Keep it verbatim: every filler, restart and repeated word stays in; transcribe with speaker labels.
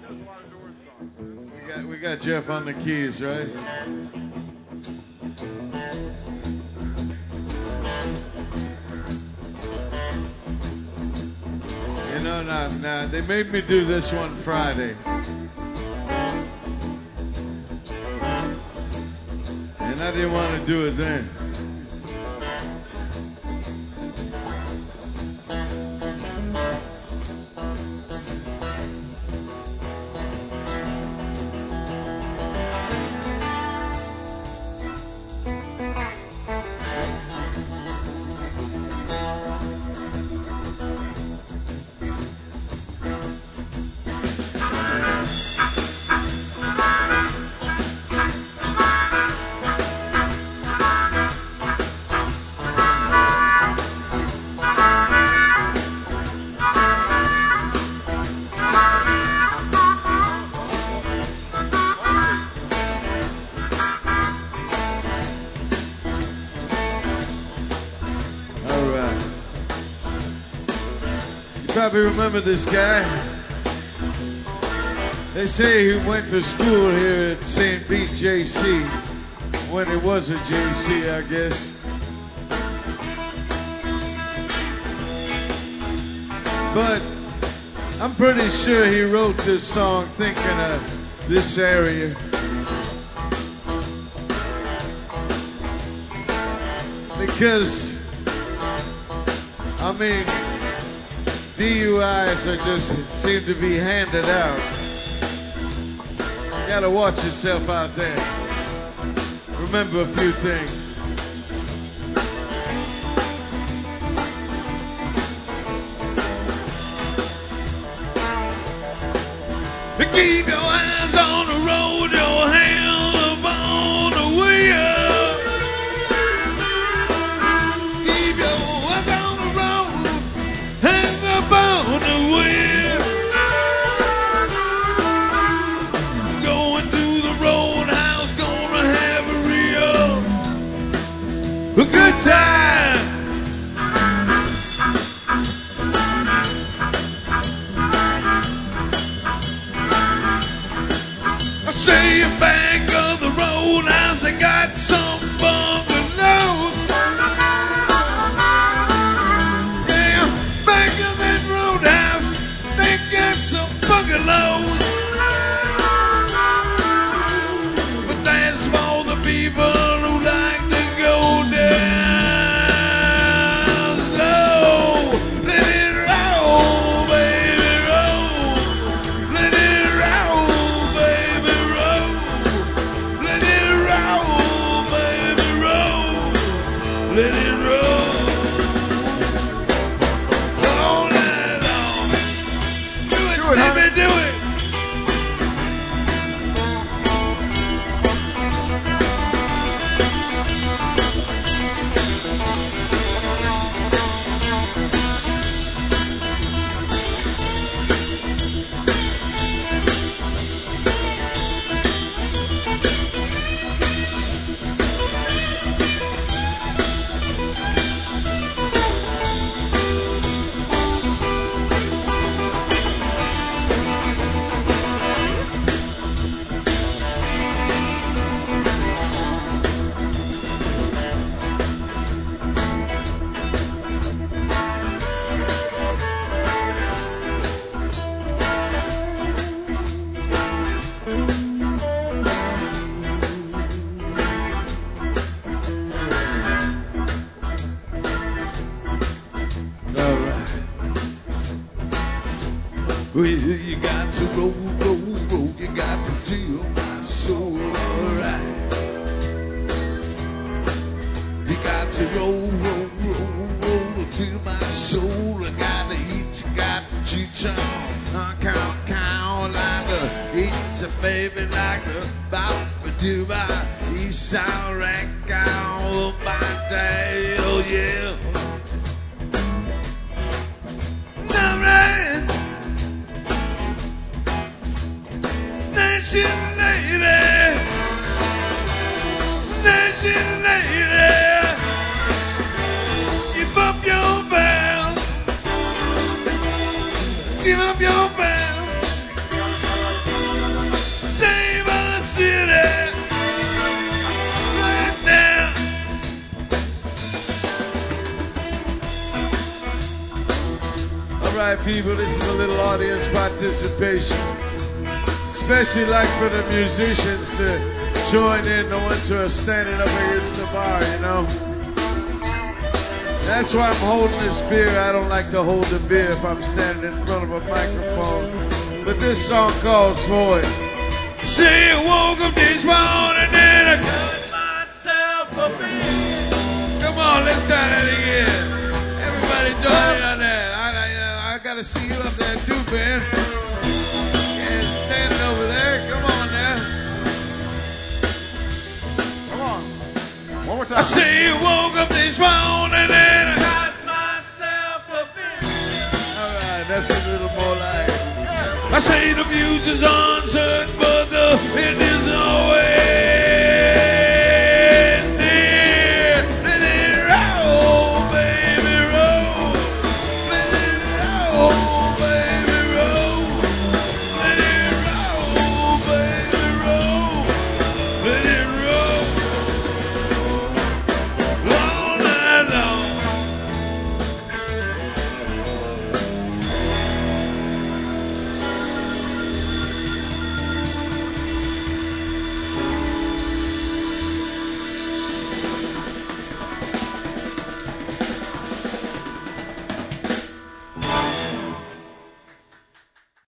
Speaker 1: We got, we got Jeff on the keys, right? You know, now, now they made me do this one Friday. And I didn't want to do it then. Probably remember this guy. They say he went to school here at Saint Pete J C when it was a J C, I guess. But I'm pretty sure he wrote this song thinking of this area. Because, I mean, D U Is are just seem to be handed out. You gotta watch yourself out there. Remember a few things. Keep your eyes on the road, your hands up on the wheel. Keep your eyes on the road, hands up on the wheel. Going to the roadhouse, gonna have a real a good time. Say back of the roadhouse, they got some bungalows. Yeah, back of that roadhouse, they got some bungalows. But that's for the people who like to go down slow. Let it roll, baby, roll. Let it roll. Let it roll all night long. Do it, do it, Stevie, do it. Well, you got to roll, roll, roll, you got to feel my soul, alright. You got to roll, roll, roll, roll to feel my soul. I gotta eat, you got to cheat on. I count, count like the eats a baby like the bop, do my east side rack out my day, oh yeah. Alright. Nation lady, nation lady, give up your vows, give up your vows. right, people, this is a little audience participation. Especially like for the musicians to join in, the ones who are standing up against the bar, you know. That's why I'm holding this beer. I don't like to hold the beer if I'm standing in front of a microphone. But this song calls for it. Say I woke up this morning and I cut myself a beer. Come on, let's try that again. Everybody join in on that. I, I, I gotta see you up there too, Ben. Yeah, standing over there. Come on now.
Speaker 2: Come on. One more time.
Speaker 1: I say you woke up this morning and I got myself a beer. All right, that's a little more like. I say the fuse is uncertain, but the